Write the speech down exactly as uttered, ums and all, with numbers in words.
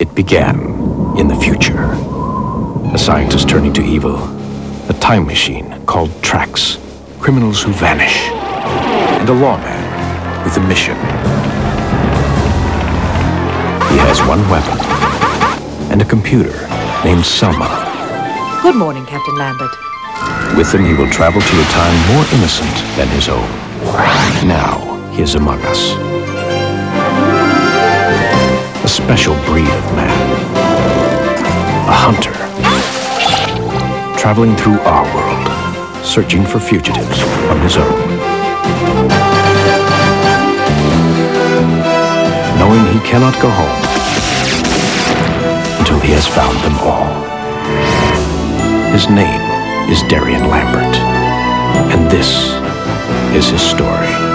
It began in the future. A scientist turning to evil, a time machine called Trax, criminals who vanish, and a lawman with a mission. He has one weapon, and a computer named Selma. Good morning, Captain Lambert. With them, he will travel to a time more innocent than his own. Now, he is among us. A special breed of man. A hunter. Traveling through our world, searching for fugitives from his own. Knowing he cannot go home until he has found them all. His name is Darian Lambert, and this is his story.